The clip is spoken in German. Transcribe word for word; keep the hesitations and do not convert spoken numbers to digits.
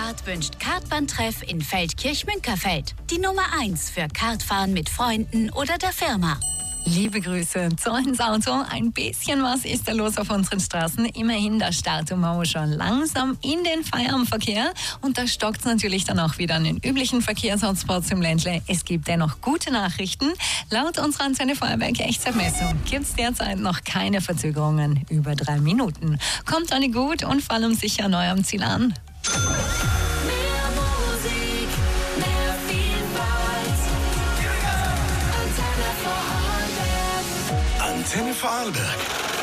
Start wünscht Kartbahntreff in Feldkirch-Münkerfeld. Die Nummer eins für Kartfahren mit Freunden oder der Firma. Liebe Grüße zu ins Auto. Ein bisschen was ist da los auf unseren Straßen. Immerhin, da starten wir schon langsam in den Feierabendverkehr. Und da stockt es natürlich dann auch wieder an den üblichen Verkehrshotspots im Ländle. Es gibt dennoch gute Nachrichten. Laut unserer Antenne Vorarlberg Echtzeitmessung gibt es derzeit noch keine Verzögerungen über drei Minuten. Kommt alle gut und vor allem sicher neu am Ziel an. Antenne Vorarlberg.